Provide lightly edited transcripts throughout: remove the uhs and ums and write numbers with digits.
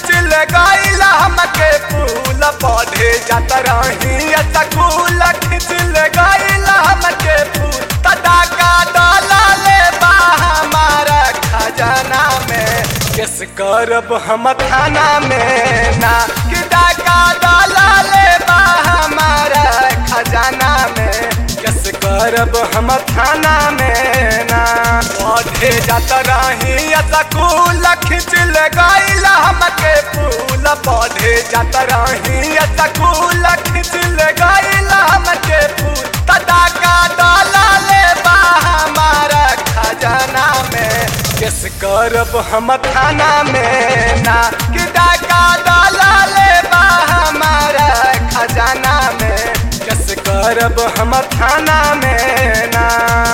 खिंच ले गईला हमके फूल पौधे जात रही स्कूल खिंच ले गईला हमके फूल तड़ाका डाला ले बा हमारा खजाना में किस करब हम थाना में ना कि डाका डाला ले बा हमारा खजाना में किस करब हम थाना में ना पौधे जात रही स्कूल खिंच ले गईला हमके फूल पौधे जात रही स्कूल खिंच ले गईला हमके फूल तड़ाका डाला ले बा हमारा खजाना में किस करब हम थाना में ना कि डाका डाला ले बा हमारा खजाना में किस करब हम थाना में ना।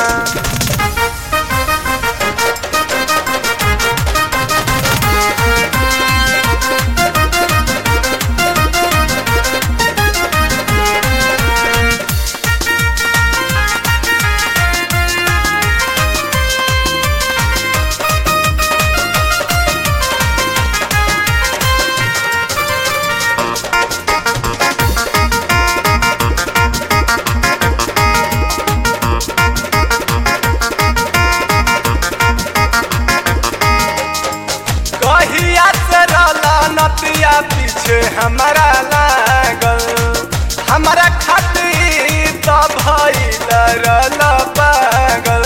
नतिया पीछे हमारा लागल हमारा खातिर तो भइल रहल पागल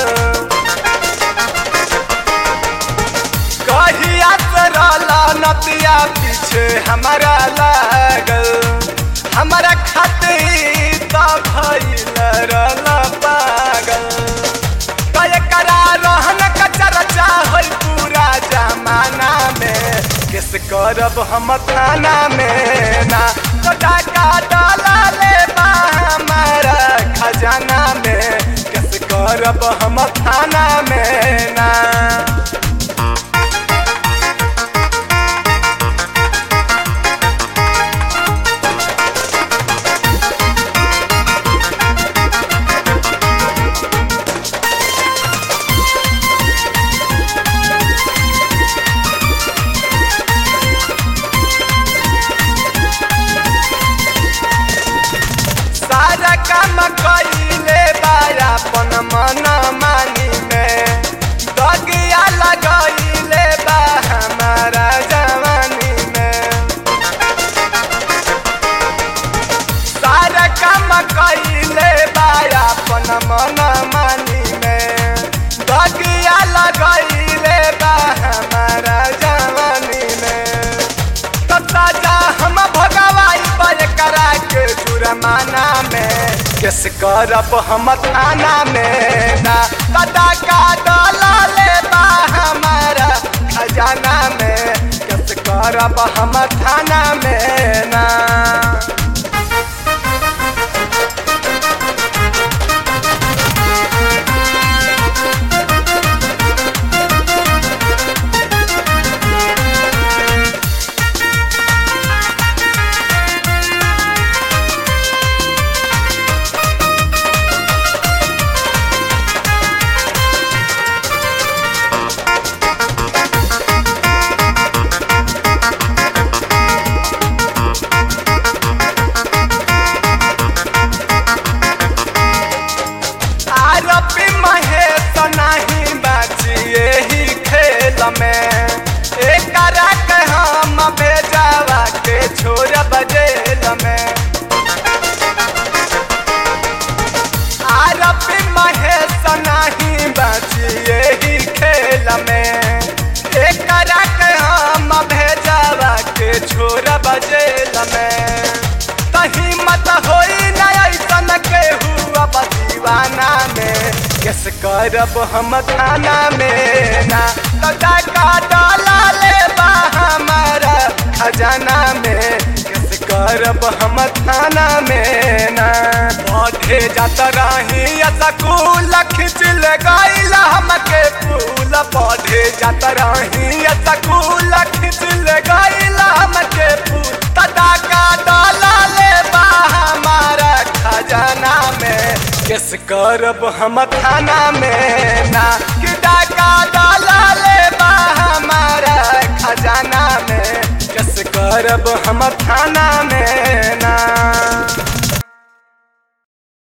कहिया से रहल नतिया पीछे हमारा लागल हमारा खातिर तो भइल रहल पागल तो एकरा रहन का चर्चा होई पूरा जमाना में किस करब हम थाना में ना तो डाका डाला ले बा हमारा खजाना में किस करब हम थाना में ना। काम कइले बाया अपन मन मानी में दगिया लगइले बा हमारा जवानी में सारा काम कइले बाया अपन मन मानी में दगिया लगइले बा हमारा जवानी में तो साजा हम भगवाई पर करा के जुर्माना में किस करब हम थाना में ना तड़ाका डाला ले बा हमारा खजाना में किस करब हम थाना में ना। छोड़ बजेल में आरब महेश नहीं बचिए ही खेल में एक हम भेजवा के छोड़ बजेल में तही मत होई न के हुआ दीवाना में किस करब हम थाना में ना तो डाका डाला ले बा हमारा खजाना में किस करब हम थाना में ना। पौधे जात रही स्कूल खिंच ले गईला हमके फूल पौधे जात रही स्कूल खिंच ले गईला हमके फूल तड़ाका डाला ले बा हमारा खजाना में किस करब हम थाना में ना कि डाका डाला ले बा हमारा खजाना में किस जब हम